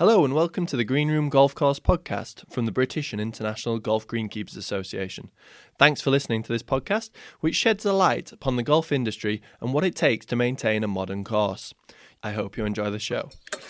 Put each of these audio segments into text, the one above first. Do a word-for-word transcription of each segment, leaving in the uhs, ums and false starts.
Hello and welcome to the Green Room Golf Course podcast from the British and International Golf Greenkeepers Association. Thanks for listening to this podcast, which sheds a light upon the golf industry and what it takes to maintain a modern course. I hope you enjoy the show.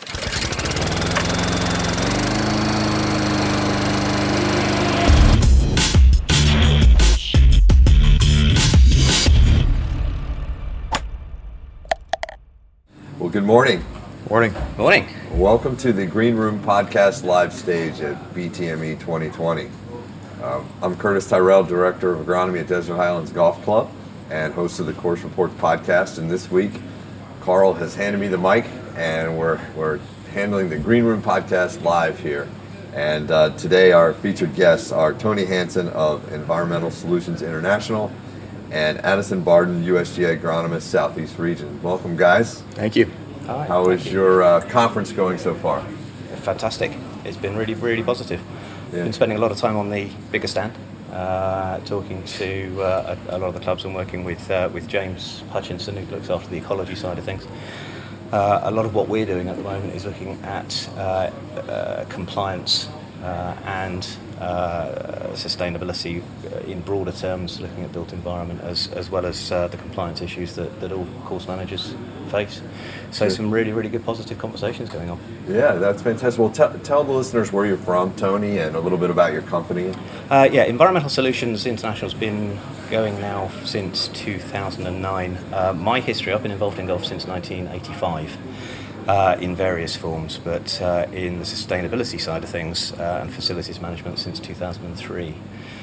Well, good morning. Morning. Morning. Welcome to the Green Room Podcast live stage at B T M E twenty twenty. Um, I'm Curtis Tyrell, Director of Agronomy at Desert Highlands Golf Club and host of the Course Reports podcast. And this week, Carl has handed me the mic and we're, we're handling the Green Room Podcast live here. And uh, today our featured guests are Tony Hansen of Environmental Solutions International and Addison Barden, U S G A agronomist, Southeast Region. Welcome, guys. Thank you. Hi. How is your uh, conference going so far? Fantastic. It's been really, really positive. Yeah. Been spending a lot of time on the bigger stand, uh, talking to uh, a, a lot of the clubs and working with uh, with James Hutchinson, who looks after the ecology side of things. Uh, a lot of what we're doing at the moment is looking at uh, uh, compliance uh, and uh, sustainability in broader terms, looking at built environment as, as well as uh, the compliance issues that, that all course managers face. So Good. some really, really good positive conversations going on. Yeah, that's fantastic. Well, t- tell the listeners where you're from, Tony, and a little bit about your company. Uh, yeah, Environmental Solutions International has been going now since two thousand nine. Uh, my history, I've been involved in golf since nineteen eighty-five. Uh, in various forms, but uh, in the sustainability side of things uh, and facilities management since two thousand three.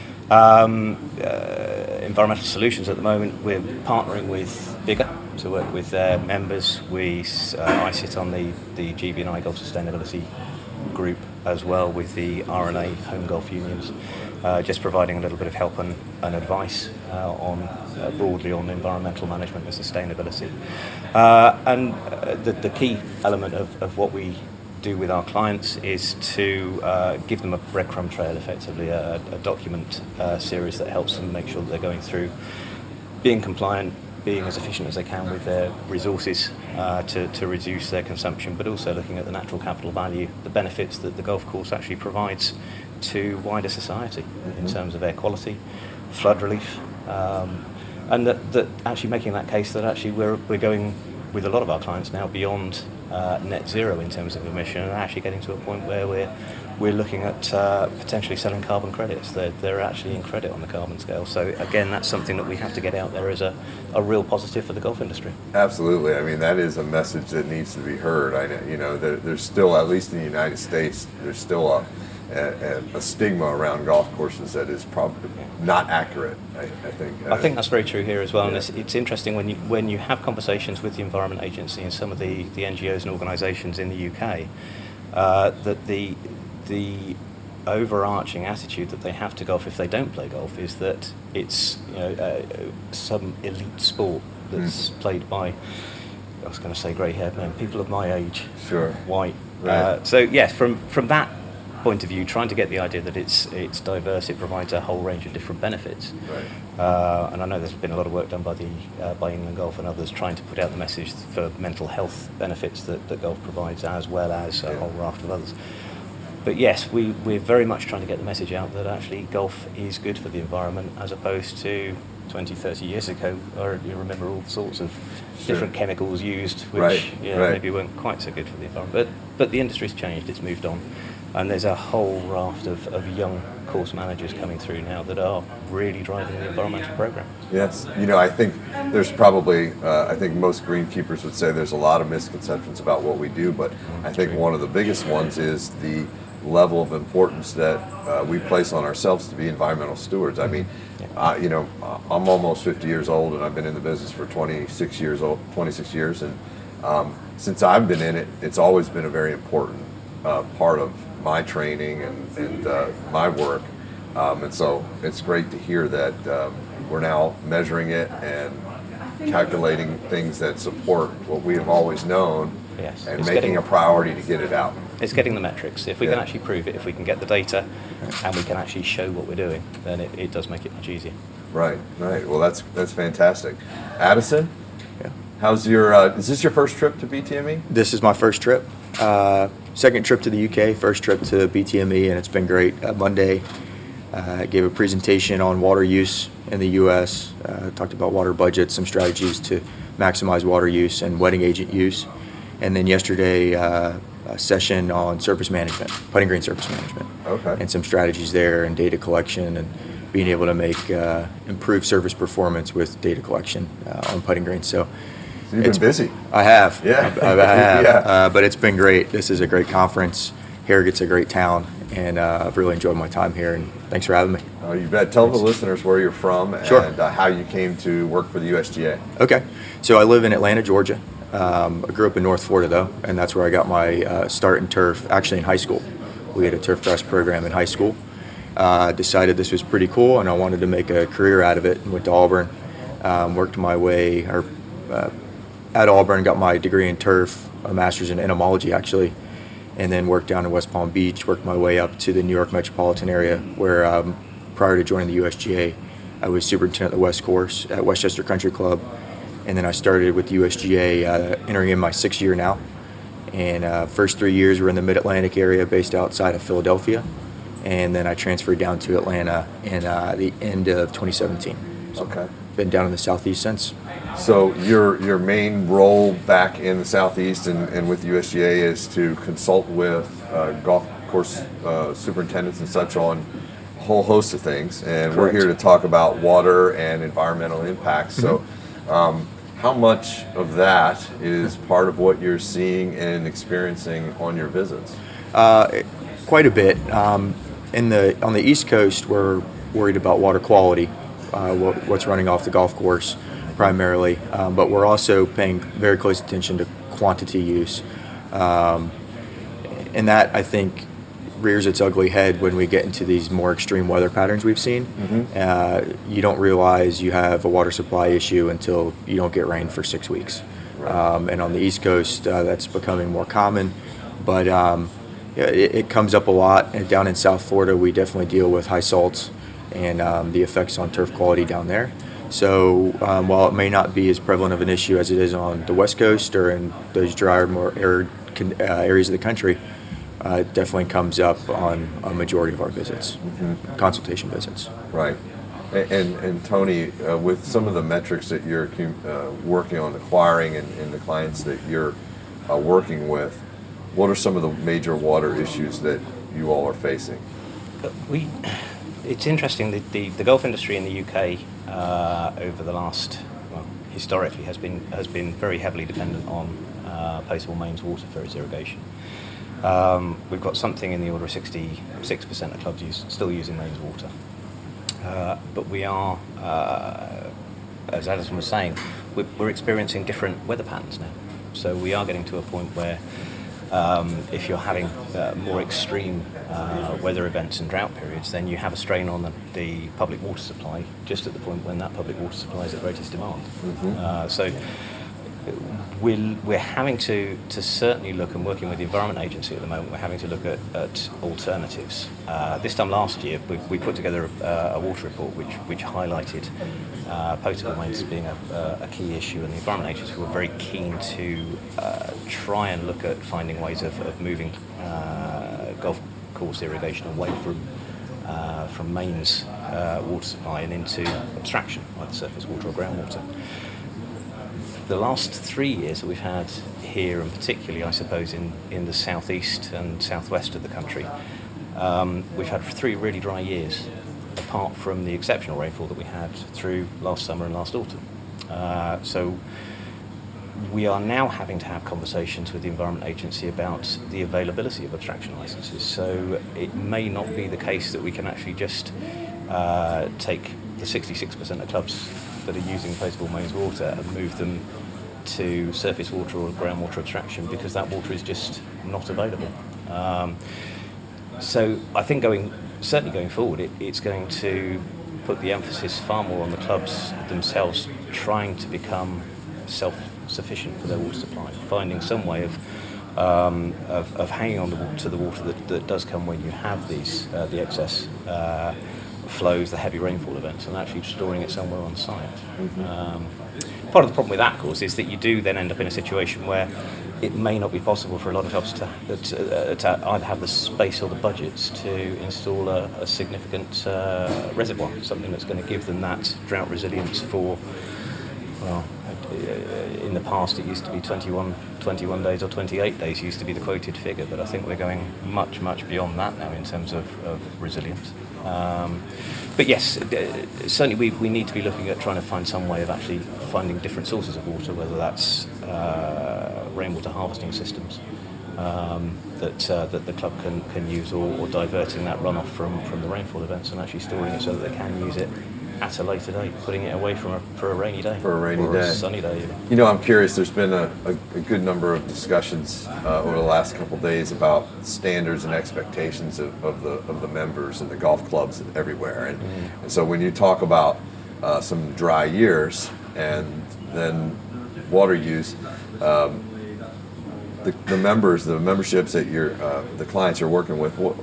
Um, uh, Environmental Solutions at the moment, we're partnering with Bigger to work with their members. We, uh, I sit on the, the G B and I Golf Sustainability group as well with the R N A home golf unions, uh, just providing a little bit of help and, and advice uh, on uh, broadly on environmental management and sustainability. Uh, and uh, the, the key element of, of what we do with our clients is to uh, give them a breadcrumb trail, effectively, a, a document uh, series that helps them make sure that they're going through being compliant, being as efficient as they can with their resources uh, to, to reduce their consumption, but also looking at the natural capital value, the benefits that the golf course actually provides to wider society mm-hmm. in terms of air quality, flood relief, um, and that, that actually making that case that actually we're, we're going with a lot of our clients now beyond uh, net zero in terms of emission and actually getting to a point where we're we're looking at uh, potentially selling carbon credits. They're, they're actually in credit on the carbon scale. So again, that's something that we have to get out there as a, a real positive for the golf industry. Absolutely. I mean, that is a message that needs to be heard. I know, you know, there, there's still, at least in the United States, there's still a, a, a stigma around golf courses that is probably not accurate, I, I think. I think that's very true here as well. Yeah. And it's, it's interesting when you when you have conversations with the Environment Agency and some of the, the N G Os and organisations in the U K, uh, that the the overarching attitude that they have to golf if they don't play golf is that it's, you know, uh, some elite sport that's mm. played by, I was going to say grey-haired men, people of my age, sure, white. Right. Uh, so yes, from from that point of view, trying to get the idea that it's it's diverse, it provides a whole range of different benefits. Right. Uh, and I know there's been a lot of work done by the uh, by England Golf and others trying to put out the message for mental health benefits that, that golf provides, as well as a yeah. whole raft of others. But yes, we, we're very much trying to get the message out that actually golf is good for the environment, as opposed to twenty, thirty years ago, or you remember all sorts of sure. different chemicals used, which right. yeah, right. maybe weren't quite so good for the environment. But, but the industry's changed, it's moved on. And there's a whole raft of, of young course managers coming through now that are really driving the environmental program. Yes. You know, I think there's probably, uh, I think most greenkeepers would say there's a lot of misconceptions about what we do, but mm, I think true. One of the biggest ones is the level of importance that uh, we place on ourselves to be environmental stewards. I mean, yeah. uh, you know, I'm almost fifty years old, and I've been in the business for twenty-six years old, twenty-six years, and um, since I've been in it, it's always been a very important uh, part of my training and, and uh, my work. Um, and so it's great to hear that um, we're now measuring it and calculating things that support what we have always known, yes. and it's making getting, a priority to get it out. It's getting the metrics. If we yeah. can actually prove it, if we can get the data and we can actually show what we're doing, then it, it does make it much easier. Right, right. Well, that's that's fantastic. Addison? Yeah. How's your, uh, is this your first trip to B T M E? This is my first trip. Uh, second trip to the U K, first trip to B T M E, and it's been great. Uh, Monday, uh, I gave a presentation on water use in the U S, uh, talked about water budgets, some strategies to maximize water use and wetting agent use. And then yesterday, uh, a session on surface management, putting green surface management. Okay. And some strategies there and data collection and being able to make uh, improved surface performance with data collection uh, on putting green. So, so you've been busy. I have. Yeah. I, I have. yeah. Uh, but it's been great. This is a great conference. Harrogate's a great town, and uh, I've really enjoyed my time here, and thanks for having me. Oh, you bet. Tell the listeners where you're from Sure. and uh, how you came to work for the U S G A. Okay. So I live in Atlanta, Georgia. Um, I grew up in North Florida, though, and that's where I got my uh, start in turf, actually in high school. We had a turf grass program in high school. Uh, decided this was pretty cool, and I wanted to make a career out of it, and went to Auburn. Um, worked my way or, uh, at Auburn, got my degree in turf, a master's in entomology, actually, and then worked down in West Palm Beach, worked my way up to the New York metropolitan area, where um, prior to joining the U S G A, I was superintendent of the West Course at Westchester Country Club. And then I started with U S G A, uh, entering in my sixth year now. And uh, first three years were in the Mid-Atlantic area, based outside of Philadelphia. And then I transferred down to Atlanta in uh, the end of twenty seventeen. So Okay. Been down in the Southeast since. So your your main role back in the Southeast and, and with U S G A is to consult with uh, golf course uh, superintendents and such on a whole host of things. And we're Correct. here to talk about water and environmental impacts. So Mm-hmm. um, how much of that is part of what you're seeing and experiencing on your visits? Uh, quite a bit. Um, in the on the East Coast, we're worried about water quality, uh, what, what's running off the golf course primarily, um, but we're also paying very close attention to quantity use, um, and that, I think, rears its ugly head when we get into these more extreme weather patterns we've seen. Mm-hmm. Uh, you don't realize you have a water supply issue until you don't get rain for six weeks. Right. Um, and on the East Coast, uh, that's becoming more common, but um, yeah, it, it comes up a lot. And down in South Florida, we definitely deal with high salts and um, the effects on turf quality down there. So um, while it may not be as prevalent of an issue as it is on the West Coast or in those drier, more arid con- uh, areas of the country, uh, it definitely comes up on a majority of our visits, Mm-hmm. consultation visits. Right. And, and, and Tony, uh, with some of the metrics that you're uh, working on acquiring and, and the clients that you're uh, working with, what are some of the major water issues that you all are facing? We, it's interesting that the, the golf industry in the U K uh, over the last, well, historically has been has been very heavily dependent on uh, potable mains water for its irrigation. Um, we've got something in the order of sixty-six percent of clubs use, still using mains water. Uh, but we are, uh, as Addison was saying, we're, we're experiencing different weather patterns now. So we are getting to a point where um, if you're having uh, more extreme uh, weather events and drought periods, then you have a strain on the, the public water supply just at the point when that public water supply is at greatest demand. Mm-hmm. Uh, so we're, we're having to, to certainly look, and working with the Environment Agency at the moment, we're having to look at, at alternatives. Uh, this time last year, we, we put together a, a water report which, which highlighted uh, potable mains as being a, a key issue, and the Environment Agency were very keen to uh, try and look at finding ways of, of moving uh, golf course irrigation away from uh, from mains uh, water supply and into abstraction, like surface water or groundwater. The last three years that we've had here, and particularly, I suppose, in, in the southeast and southwest of the country, um, we've had three really dry years, apart from the exceptional rainfall that we had through last summer and last autumn. Uh, so we are now having to have conversations with the Environment Agency about the availability of abstraction licences. So it may not be the case that we can actually just uh, take the sixty-six percent of clubs that are using potable mains water and move them to surface water or groundwater abstraction, because that water is just not available. Um, so I think going certainly going forward, it, it's going to put the emphasis far more on the clubs themselves trying to become self-sufficient for their water supply, finding some way of um, of, of hanging on the, to the water that, that does come when you have these uh, the excess uh, flows, the heavy rainfall events, and actually storing it somewhere on site. Mm-hmm. Um, part of the problem with that, of course, is that you do then end up in a situation where it may not be possible for a lot of clubs to, to, uh, to either have the space or the budgets to install a, a significant uh, reservoir, something that's going to give them that drought resilience for, well, in the past it used to be twenty-one, twenty-one days or twenty-eight days used to be the quoted figure, but I think we're going much, much beyond that now in terms of, of resilience. Um, but yes, certainly we, we need to be looking at trying to find some way of actually finding different sources of water, whether that's uh, rainwater harvesting systems um, that uh, that the club can, can use, or, or diverting that runoff from, from the rainfall events and actually storing it so that they can use it at a later date, putting it away from a, for a rainy day. For a rainy or day. a sunny day. Even. You know, I'm curious, there's been a, a, a good number of discussions uh, over the last couple of days about standards and expectations of, of the of the members and the golf clubs everywhere. And, mm. and so when you talk about uh, some dry years and then water use, um, the, the members, the memberships that you're, uh, the clients you're working with, what,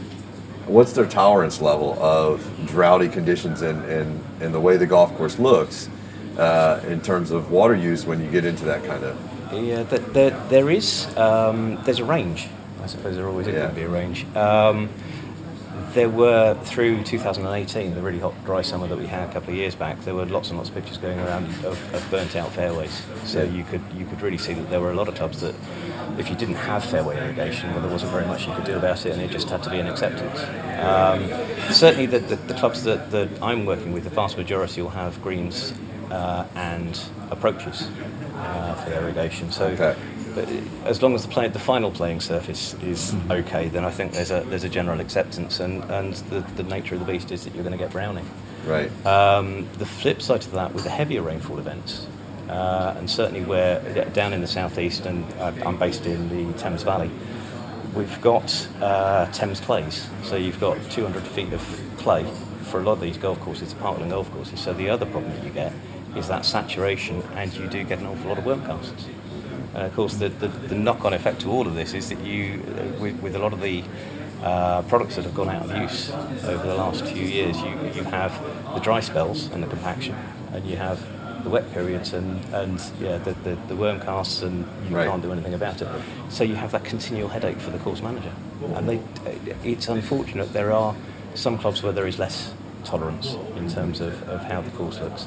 what's their tolerance level of droughty conditions and, and, and the way the golf course looks uh, in terms of water use when you get into that kind of... Yeah, there, there is, um, there's a range. I suppose there always is yeah. going to be a range. Um, there were, through two thousand eighteen, the really hot, dry summer that we had a couple of years back, there were lots and lots of pictures going around of, of burnt-out fairways. So yeah. you could you could really see that there were a lot of clubs that, if you didn't have fairway irrigation, well, there wasn't very much you could do about it, and it just had to be an acceptance. Um, certainly the, the, the clubs that, that I'm working with, the vast majority will have greens uh, and approaches uh, for irrigation. So, okay. but as long as the play, the final playing surface is okay, then I think there's a there's a general acceptance, and, and the, the nature of the beast is that you're going to get browning. Right. Um, the flip side to that, with the heavier rainfall events, Uh, and certainly where down in the southeast, and uh, I'm based in the Thames Valley, we've got uh, Thames clays. So you've got two hundred feet of clay for a lot of these golf courses, the parkland golf courses. So the other problem that you get is that saturation, and you do get an awful lot of worm casts. And of course, the, the, the knock-on effect to all of this is that you, uh, with, with a lot of the uh, products that have gone out of use over the last few years, you, you have the dry spells and the compaction, and you have the wet periods and, and yeah, the, the, the worm casts, and you right. can't do anything about it. So you have that continual headache for the course manager. And they, it's unfortunate, there are some clubs where there is less tolerance in terms of, of how the course looks.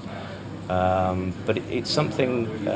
Um, but it, it's something uh,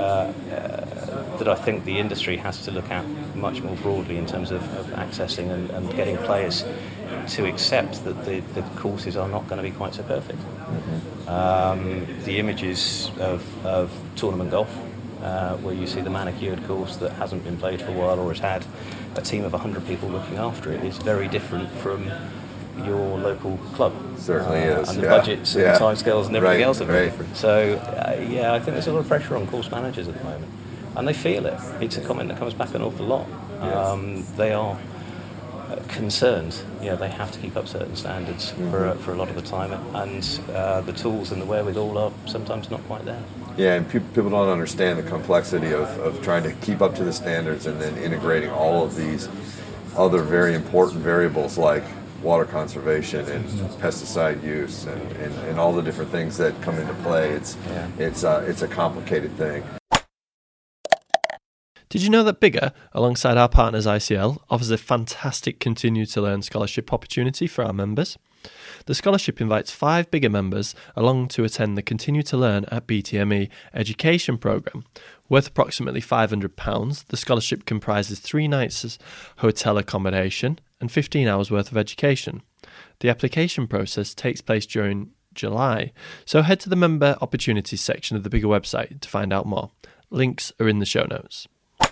uh, that I think the industry has to look at much more broadly in terms of, of accessing and, and getting players to accept that the, the courses are not going to be quite so perfect. Mm-hmm. Um, the images of, of tournament golf, uh, where you see the manicured course that hasn't been played for a while or has had a team of one hundred people looking after it, is very different from your local club. Certainly uh, is. And the yeah. budgets and yeah. the timescales and everything right. else are very right. different. So, uh, yeah, I think there's a lot of pressure on course managers at the moment. And they feel it. It's a comment that comes back an awful lot. Um, they are concerned. Yeah, they have to keep up certain standards mm-hmm. for, for a lot of the time. And uh, the tools and the wherewithal are sometimes not quite there. Yeah, and pe- people don't understand the complexity of, of trying to keep up to the standards and then integrating all of these other very important variables like water conservation and pesticide use and, and, and all the different things that come into play. It's yeah. it's uh, it's a complicated thing. Did you know that Bigger, alongside our partners I C L, offers a fantastic Continue to Learn scholarship opportunity for our members? The scholarship invites five Bigger members along to attend the Continue to Learn at B T M E education programme. Worth approximately five hundred pounds, the scholarship comprises three nights' hotel accommodation and fifteen hours worth of education. The application process takes place during July, so head to the Member Opportunities section of the Bigger website to find out more. Links are in the show notes.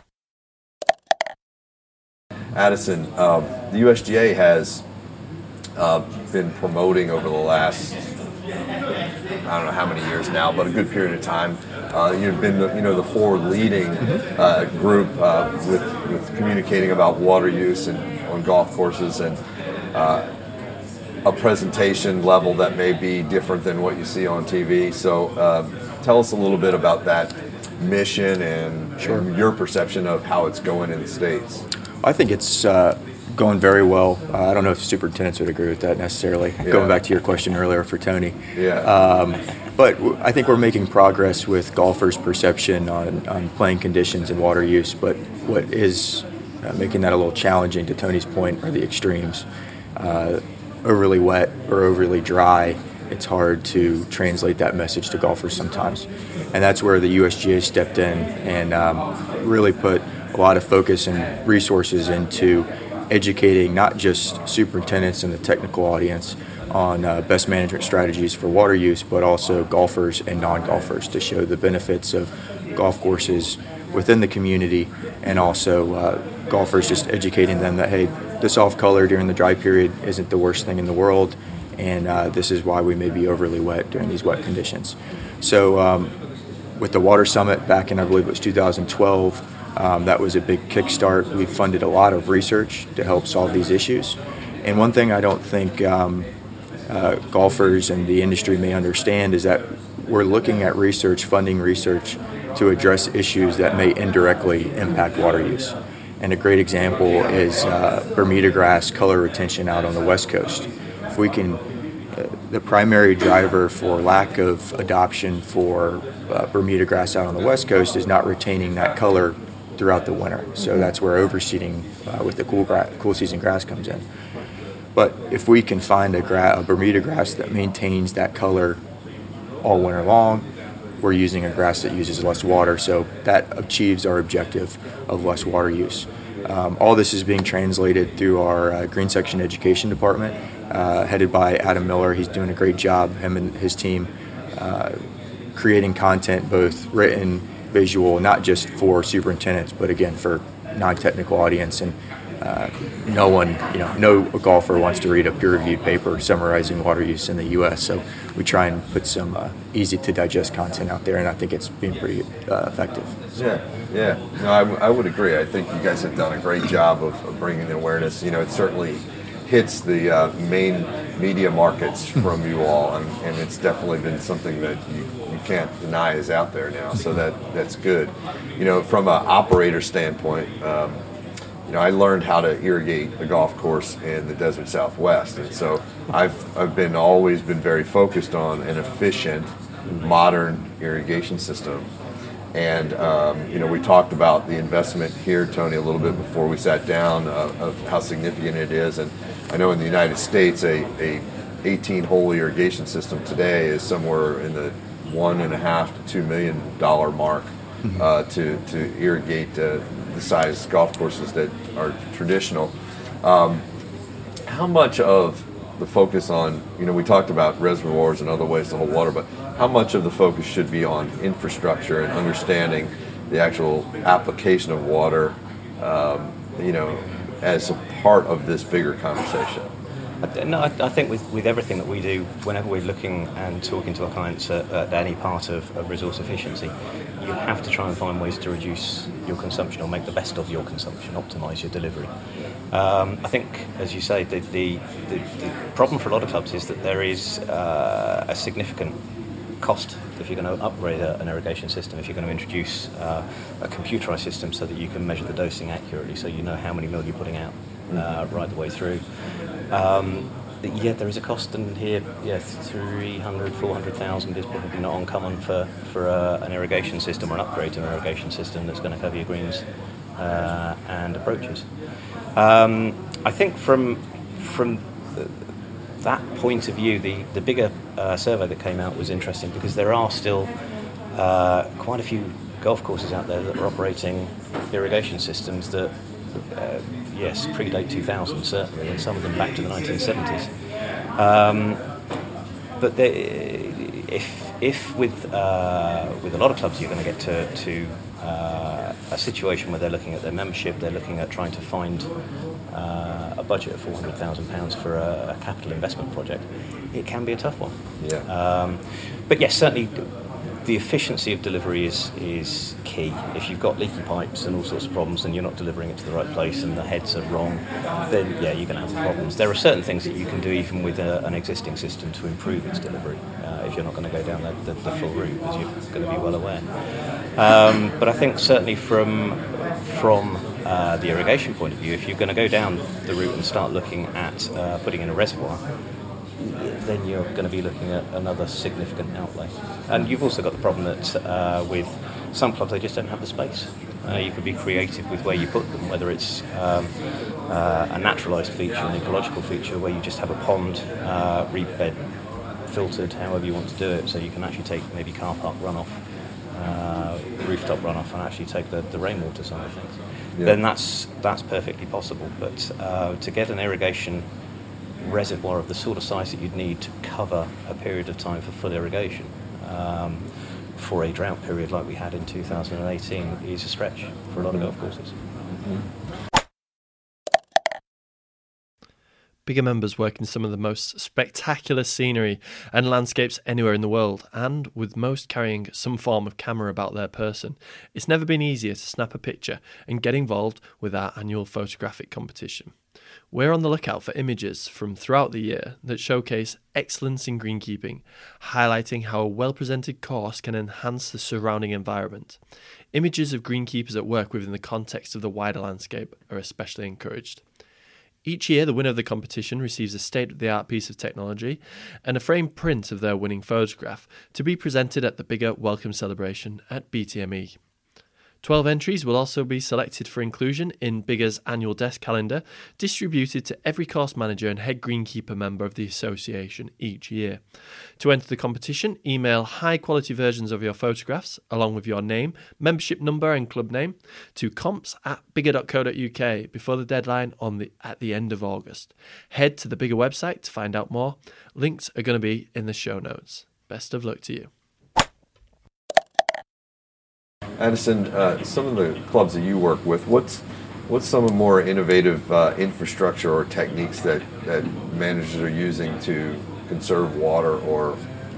Addison, um, the U S G A has uh, been promoting over the last, I don't know how many years now, but a good period of time. Uh, you've been, you know, the forward leading uh, group uh, with, with communicating about water use and on golf courses, and uh, a presentation level that may be different than what you see on T V. So um, tell us a little bit about that mission and, sure. and your perception of how it's going in the States. I think it's uh, going very well. Uh, I don't know if superintendents would agree with that necessarily. Yeah. Going back to your question earlier for Tony. Yeah. Um, but w- I think we're making progress with golfers' perception on, on playing conditions and water use. But what is uh, making that a little challenging, to Tony's point, are the extremes. Uh, overly wet or overly dry, it's hard to translate that message to golfers sometimes. And that's where the U S G A stepped in and um, really put a lot of focus and resources into educating not just superintendents and the technical audience on uh, best management strategies for water use, but also golfers and non-golfers to show the benefits of golf courses within the community, and also uh, golfers just educating them that, hey, this off color during the dry period isn't the worst thing in the world, and uh, this is why we may be overly wet during these wet conditions. So um, with the Water Summit back in, I believe it was two thousand twelve, um, that was a big kickstart. We funded a lot of research to help solve these issues. And one thing I don't think um, uh, golfers and the industry may understand is that we're looking at research, funding research to address issues that may indirectly impact water use. And a great example is uh, Bermuda grass color retention out on the West Coast. If we can, uh, the primary driver for lack of adoption for uh, Bermuda grass out on the West Coast is not retaining that color throughout the winter. So that's where overseeding uh, with the cool, gra- cool season grass comes in. But if we can find a, gra- a Bermuda grass that maintains that color all winter long, we're using a grass that uses less water, so that achieves our objective of less water use. Um, all this is being translated through our uh, Green Section Education Department, uh, headed by Adam Miller. He's doing a great job, him and his team, uh, creating content, both written, visual, not just for superintendents, but again for non-technical audience. And uh, no one, you know, no golfer wants to read a peer-reviewed paper summarizing water use in the U S, so we try and put some uh, easy-to-digest content out there, and I think it's been pretty uh, effective. Yeah, yeah. No, I, w- I would agree. I think you guys have done a great job of, of bringing the awareness. You know, it certainly hits the uh, main media markets from you all, and, and it's definitely been something that you, you can't deny is out there now, so that, that's good. You know, from an operator standpoint, um, you know, I learned how to irrigate a golf course in the desert Southwest, and so I've I've been always been very focused on an efficient, modern irrigation system. And um, you know, we talked about the investment here, Tony, a little bit before we sat down, uh, of how significant it is. And I know in the United States, a a eighteen-hole irrigation system today is somewhere in the one and a half to two million dollar mark uh, to to irrigate uh, the size golf courses that are traditional. Um, how much of the focus on, you know, we talked about reservoirs and other ways to hold water, but how much of the focus should be on infrastructure and understanding the actual application of water, um, you know, as a part of this bigger conversation? No, I, I think with, with everything that we do, whenever we're looking and talking to our clients at, at any part of, of resource efficiency, you have to try and find ways to reduce your consumption or make the best of your consumption, optimise your delivery. Um, I think, as you say, the, the, the, the problem for a lot of clubs is that there is uh, a significant cost if you're going to upgrade a, an irrigation system, if you're going to introduce uh, a computerised system so that you can measure the dosing accurately, so you know how many mil you're putting out uh, right the way through. Um, yeah, there is a cost, and here, yeah, three hundred, four hundred thousand is probably not uncommon for, for uh, an irrigation system or an upgrade to an irrigation system that's going to cover your greens uh, and approaches. Um, I think from from that point of view, the, the bigger uh, survey that came out was interesting, because there are still uh, quite a few golf courses out there that are operating irrigation systems that Uh, yes, predate two thousand certainly, and some of them back to the nineteen seventies. Um, but they, if if with uh, with a lot of clubs you're going to get to to uh, a situation where they're looking at their membership, they're looking at trying to find uh, a budget of four hundred thousand pounds for a, a capital investment project, it can be a tough one. Yeah. Um, but yes, certainly. The efficiency of delivery is is key. If you've got leaky pipes and all sorts of problems and you're not delivering it to the right place and the heads are wrong, then yeah, you're going to have problems. There are certain things that you can do even with a, an existing system to improve its delivery, uh, if you're not going to go down the, the, the full route, as you're going to be well aware. Um, but I think certainly from from uh, the irrigation point of view, if you're going to go down the route and start looking at uh, putting in a reservoir, then you're going to be looking at another significant outlay. And you've also got the problem that uh, with some clubs, they just don't have the space. Uh, you could be creative with where you put them, whether it's um, uh, a naturalised feature, an ecological feature, where you just have a pond, uh, reed bed filtered, however you want to do it, so you can actually take maybe car park runoff, uh, rooftop runoff, and actually take the, the rainwater side of things. Yeah. Then that's that's perfectly possible. But uh, to get an irrigation reservoir of the sort of size that you'd need to cover a period of time for full irrigation um, for a drought period like we had in two thousand eighteen is a stretch for a lot of golf courses. Mm-hmm. Bigger members work in some of the most spectacular scenery and landscapes anywhere in the world, and with most carrying some form of camera about their person, it's never been easier to snap a picture and get involved with our annual photographic competition. We're on the lookout for images from throughout the year that showcase excellence in greenkeeping, highlighting how a well-presented course can enhance the surrounding environment. Images of greenkeepers at work within the context of the wider landscape are especially encouraged. Each year, the winner of the competition receives a state-of-the-art piece of technology and a framed print of their winning photograph to be presented at the bigger welcome celebration at B T M E. Twelve entries will also be selected for inclusion in Bigger's annual desk calendar, distributed to every course manager and head greenkeeper member of the association each year. To enter the competition, email high-quality versions of your photographs, along with your name, membership number and club name, to comps at bigger dot co dot uk before the deadline on the at the end of August. Head to the Bigger website to find out more. Links are going to be in the show notes. Best of luck to you. Addison, uh, some of the clubs that you work with, what's what's some of the more innovative uh, infrastructure or techniques that, that managers are using to conserve water or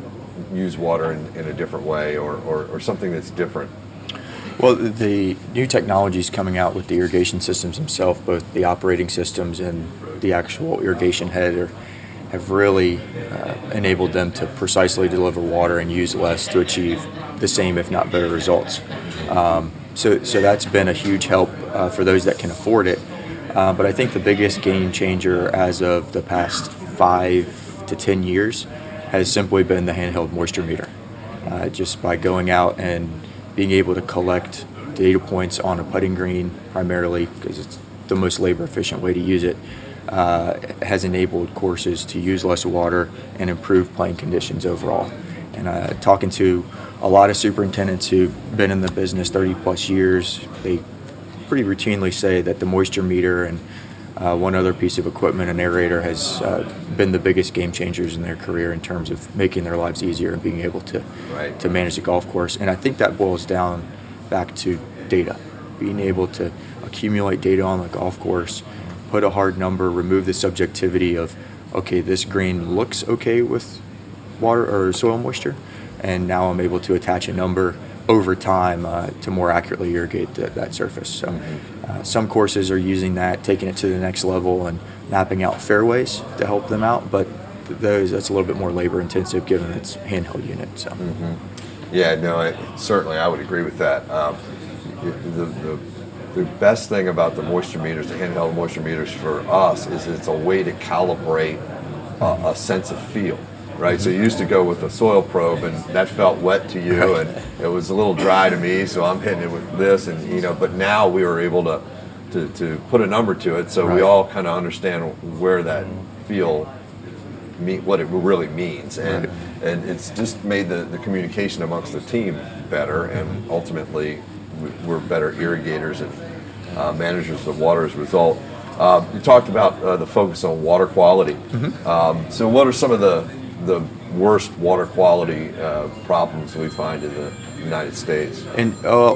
use water in, in a different way, or, or, or something that's different? Well, the new technologies coming out with the irrigation systems themselves, both the operating systems and the actual irrigation head, are, have really uh, enabled them to precisely deliver water and use less to achieve the same, if not better, results. Um, so, so that's been a huge help uh, for those that can afford it. Uh, but I think the biggest game changer as of the past five to ten years has simply been the handheld moisture meter. Uh, just by going out and being able to collect data points on a putting green, primarily because it's the most labor-efficient way to use it, uh, has enabled courses to use less water and improve playing conditions overall. And uh, talking to a lot of superintendents who've been in the business thirty plus years, they pretty routinely say that the moisture meter and uh, one other piece of equipment, an aerator, has uh, been the biggest game changers in their career in terms of making their lives easier and being able to right. to manage the golf course. And I think that boils down back to data, being able to accumulate data on the golf course, put a hard number, remove the subjectivity of, okay, this green looks okay with water or soil moisture, and now I'm able to attach a number over time uh, to more accurately irrigate the, that surface. So uh, some courses are using that, taking it to the next level and mapping out fairways to help them out, but those that's a little bit more labor intensive given its handheld unit. So mm-hmm. yeah, no, I, certainly I would agree with that. Um, the, the the best thing about the moisture meters, the handheld moisture meters for us, is it's a way to calibrate a, a sense of feel. Right, so you used to go with a soil probe, and that felt wet to you, and it was a little dry to me. So I'm hitting it with this, and you know. But now we were able to to, to put a number to it, so right. we all kind of understand where that feel, mean, what it really means, and right. and it's just made the, the communication amongst the team better, and ultimately we're better irrigators and uh, managers of water as a result. Uh, you talked about uh, the focus on water quality. Mm-hmm. Um, so what are some of the the worst water quality uh, problems we find in the United States? And uh,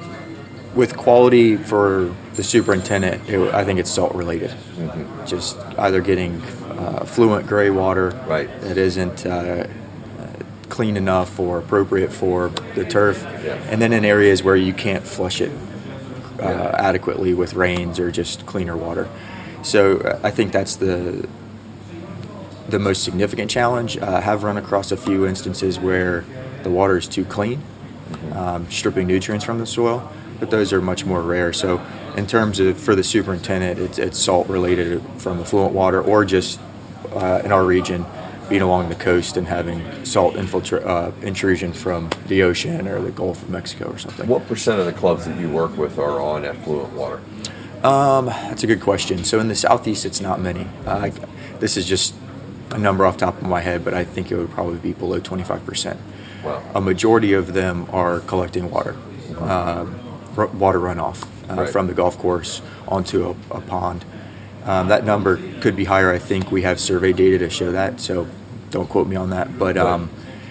with quality for the superintendent, it, I think it's salt related. Mm-hmm. Just either getting uh, fluent gray water right. that isn't uh, clean enough or appropriate for the turf, yeah. and then in areas where you can't flush it uh, yeah. adequately with rains or just cleaner water. So uh, I think that's the the most significant challenge. I uh, have run across a few instances where the water is too clean, um, stripping nutrients from the soil, but those are much more rare. So in terms of for the superintendent, it's, it's salt related from effluent water or just uh, in our region, being along the coast and having salt infiltra- uh, intrusion from the ocean or the Gulf of Mexico or something. What percent of the clubs that you work with are on effluent water? Um, that's a good question. So in the southeast, it's not many. Uh, this is just a number off the top of my head, but I think it would probably be below twenty-five percent. Wow. A majority of them are collecting water, uh, r- water runoff uh, Right. from the golf course onto a, a pond. Um, that number could be higher. I think we have survey data to show that, so don't quote me on that. But um,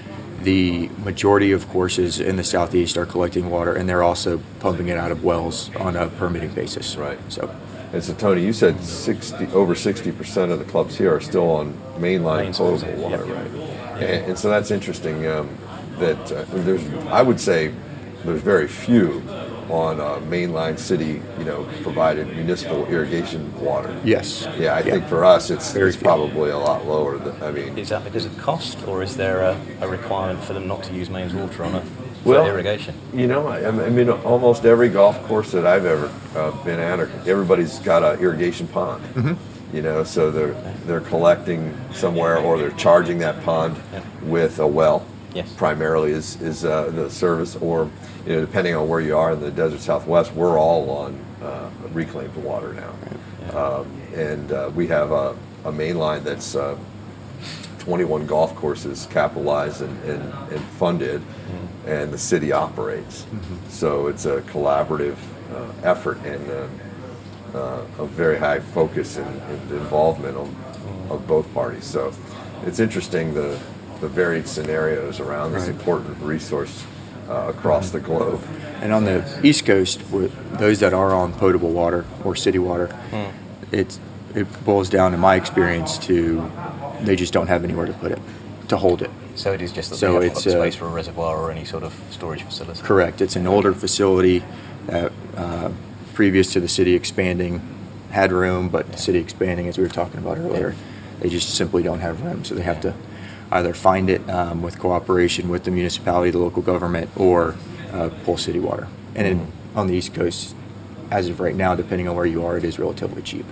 the majority of courses in the southeast are collecting water, and they're also pumping it out of wells on a permitting basis. Right. So, And so, Tony, you said sixty, over sixty percent of the clubs here are still on mainline Main source, potable yeah. water, right? And, and so that's interesting. Um, that uh, there's, I would say, there's very few on uh, mainline city, you know, provided municipal irrigation water. yes. Yeah, I think for us, it's, Very it's few. probably a lot lower. Than, I mean, Is that because of cost, or is there a, a requirement for them not to use mains water on it for Well, irrigation? you know, I, I mean, almost every golf course that I've ever uh, been at, or everybody's got an irrigation pond. Mm-hmm. You know, so they're they're collecting somewhere, or they're charging that pond Yeah. with a well. Yes. Primarily is is uh, the service, or you know, depending on where you are in the desert Southwest, we're all on uh, reclaimed water now, um, and uh, we have a, a main line that's uh, twenty-one golf courses capitalized and, and, and funded, mm-hmm. and the city operates. Mm-hmm. So it's a collaborative uh, effort and uh, uh, a very high focus and, and involvement of, mm-hmm. of both parties. So it's interesting the the varied scenarios around this Right. important resource uh, across the globe. And on the East Coast, where those that are on potable water or city water, Mm. it's, it boils down, in my experience, to they just don't have anywhere to put it, to hold it. So it is just that So they haven't it's, got the uh, space for a reservoir or any sort of storage facility. Correct. It's an older facility that, uh, previous to the city expanding, had room, but the city expanding, as we were talking about earlier, they just simply don't have room. So they have to either find it um, with cooperation with the municipality, the local government, or uh, pull city water. And in, on the East Coast, as of right now, depending on where you are, it is relatively cheap.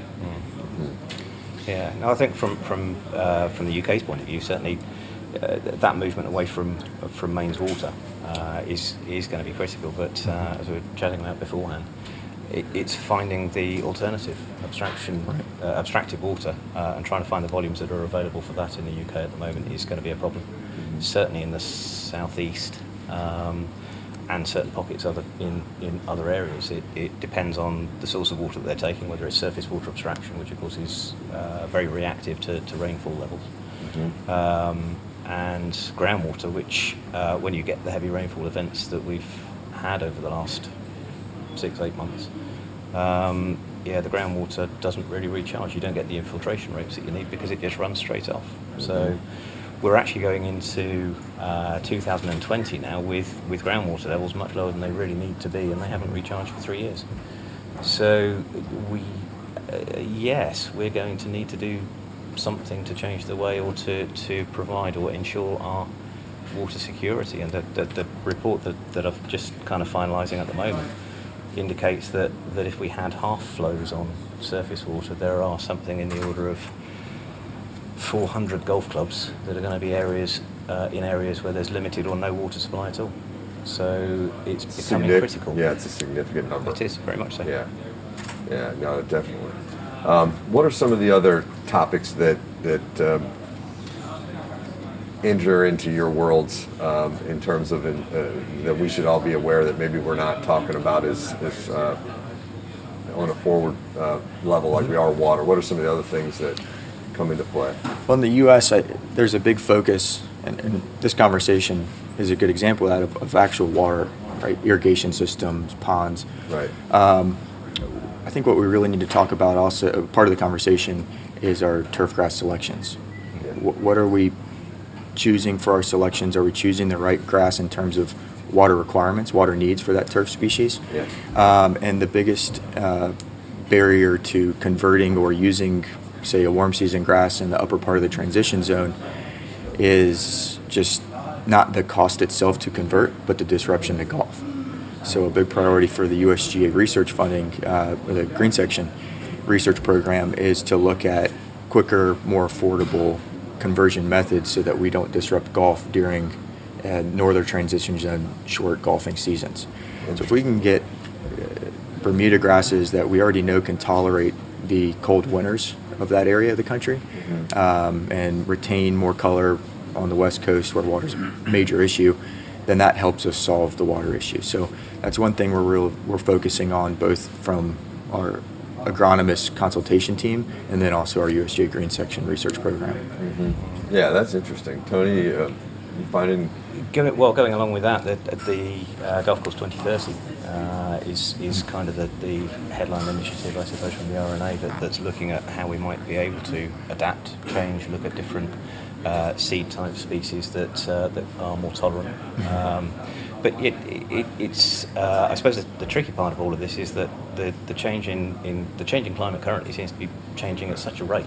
Yeah, no, I think from from uh, from the U K's point of view, certainly uh, that movement away from from mains water uh, is is going to be critical. But uh, as we were chatting about beforehand, it, it's finding the alternative abstraction, uh, abstracted water, uh, and trying to find the volumes that are available for that in the U K at the moment is going to be a problem. Certainly in the southeast. Um, and certain pockets other in, in other areas. It, it depends on the source of water that they're taking, whether it's surface water abstraction, which of course is uh, very reactive to, to rainfall levels, mm-hmm. um, and groundwater, which uh, when you get the heavy rainfall events that we've had over the last six, eight months, um, yeah, the groundwater doesn't really recharge. You don't get the infiltration rates that you need because it just runs straight off. Mm-hmm. So we're actually going into uh, two thousand twenty now with, with groundwater levels much lower than they really need to be, and they haven't recharged for three years. So we, uh, yes, we're going to need to do something to change the way, or to, to provide or ensure our water security. And the, the, the report that, that I'm just kind of finalising at the moment indicates that, that if we had half flows on surface water, there are something in the order of four hundred golf clubs that are going to be areas uh, in areas where there's limited or no water supply at all. So it's becoming Signific- critical. Yeah, it's a significant number. It is, very much so. Yeah, yeah, no, definitely. Um, what are some of the other topics that that um, enter into your worlds um, in terms of in, uh, that we should all be aware that maybe we're not talking about as, as uh, on a forward uh, level like we are water? What are some of the other things that come into play? Well, in the U S, I, there's a big focus, and, and this conversation is a good example of that, of, of actual water, right? Irrigation systems, ponds. Right. Um, I think what we really need to talk about also, part of the conversation, is our turf grass selections. Yeah. What, what are we choosing for our selections? Are we choosing the right grass in terms of water requirements, water needs for that turf species? Yeah. Um, and the biggest uh, barrier to converting or using, say, a warm season grass in the upper part of the transition zone is just not the cost itself to convert, but the disruption to golf. So a big priority for the U S G A research funding, uh, the Green Section research program, is to look at quicker, more affordable conversion methods so that we don't disrupt golf during uh, northern transitions and short golfing seasons. So if we can get uh, Bermuda grasses that we already know can tolerate the cold winters of that area of the country, mm-hmm. um, and retain more color on the West Coast where water's a major issue, then that helps us solve the water issue. So that's one thing we're real, we're focusing on, both from our agronomist consultation team and then also our U S G A Green Section research program. Mm-hmm. Yeah, that's interesting. Tony, uh, you finding... Going, well, going along with that, the, the uh, Golf Course twenty thirty uh, is is kind of the, the headline initiative, I suppose, from the R N A that, that's looking at how we might be able to adapt, change, look at different uh, seed type species that uh, that are more tolerant. Um, but it, it, it's uh, I suppose the, the tricky part of all of this is that the the change in, in the changing climate currently seems to be changing at such a rate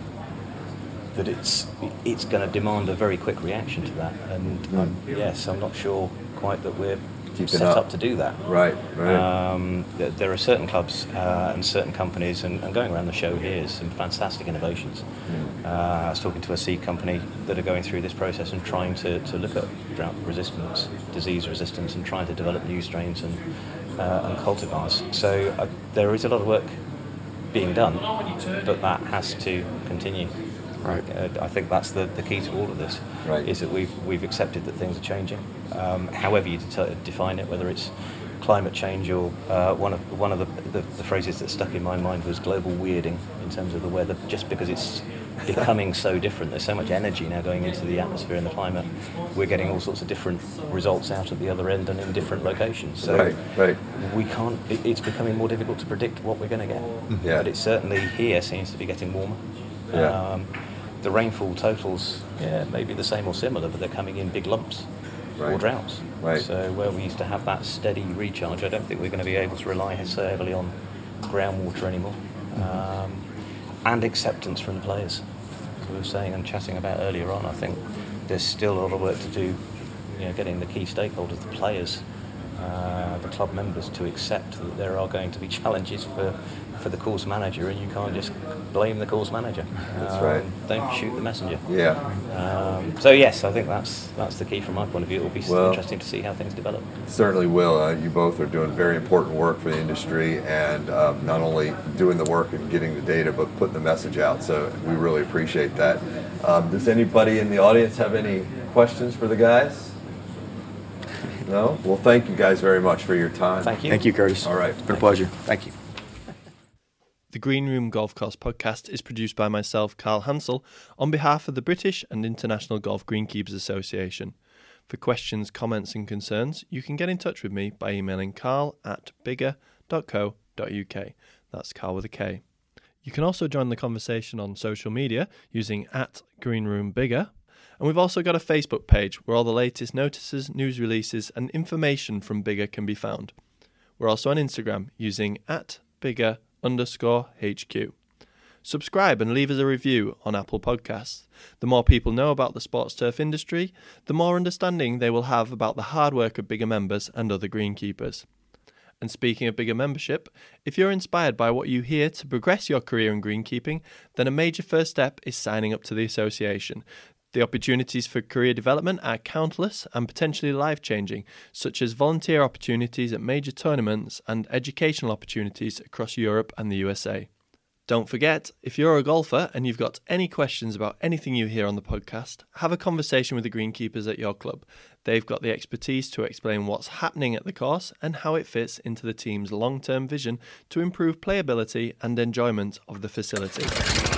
that it's it's going to demand a very quick reaction to that, and mm. um, yes, I'm not sure quite that we're Keep set up. up to do that. Right, right. Um, there, there are certain clubs uh, and certain companies, and, and going around the show here is some fantastic innovations. Mm. Uh, I was talking to a seed company that are going through this process and trying to, to look at drought resistance, disease resistance, and trying to develop new strains and uh, and cultivars. So uh, there is a lot of work being done, but that has to continue. Right. Uh, I think that's the, the key to all of this, right. is that we've we've accepted that things are changing. Um, however you det- define it, whether it's climate change or uh, one of one of the, the, the phrases that stuck in my mind was global weirding in terms of the weather. Just because it's becoming so different, there's so much energy now going into the atmosphere and the climate. We're getting all sorts of different results out at the other end and in different locations. So right, right. we can't. It, it's becoming more difficult to predict what we're going to get. Yeah. But it certainly here seems to be getting warmer. Yeah. Um, The rainfall totals, yeah, maybe the same or similar, but they're coming in big lumps right. or droughts. Right. So where we used to have that steady recharge, I don't think we're going to be able to rely so heavily on groundwater anymore. Um, and acceptance from the players. As we were saying and chatting about earlier on, I think there's still a lot of work to do, you know, getting the key stakeholders, the players, uh, the club members, to accept that there are going to be challenges for for the course manager, and you can't just blame the course manager. That's um, right. Don't shoot the messenger. Yeah. Um, so yes, I think that's that's the key from my point of view. It will be Well, interesting to see how things develop. Certainly will. Uh, you both are doing very important work for the industry, and um, not only doing the work and getting the data, but putting the message out. So we really appreciate that. Um, does anybody in the audience have any questions for the guys? No? Well, thank you guys very much for your time. Thank you. Thank you, Curtis. All right. It's been a pleasure. Thank you. The Green Room Golf Course podcast is produced by myself, Carl Hansel, on behalf of the British and International Golf Greenkeepers Association. For questions, comments and concerns, you can get in touch with me by emailing carl at bigger dot co dot uk. That's Carl with a K. You can also join the conversation on social media using at greenroombigger. And we've also got a Facebook page where all the latest notices, news releases and information from Bigger can be found. We're also on Instagram using at bigger underscore HQ. Subscribe and leave us a review on Apple Podcasts. The more people know about the sports turf industry, the more understanding they will have about the hard work of Bigger members and other greenkeepers. And speaking of Bigger membership, if you're inspired by what you hear to progress your career in greenkeeping, then a major first step is signing up to the association. The opportunities for career development are countless and potentially life-changing, such as volunteer opportunities at major tournaments and educational opportunities across Europe and the U S A. Don't forget, if you're a golfer and you've got any questions about anything you hear on the podcast, have a conversation with the greenkeepers at your club. They've got the expertise to explain what's happening at the course and how it fits into the team's long-term vision to improve playability and enjoyment of the facility.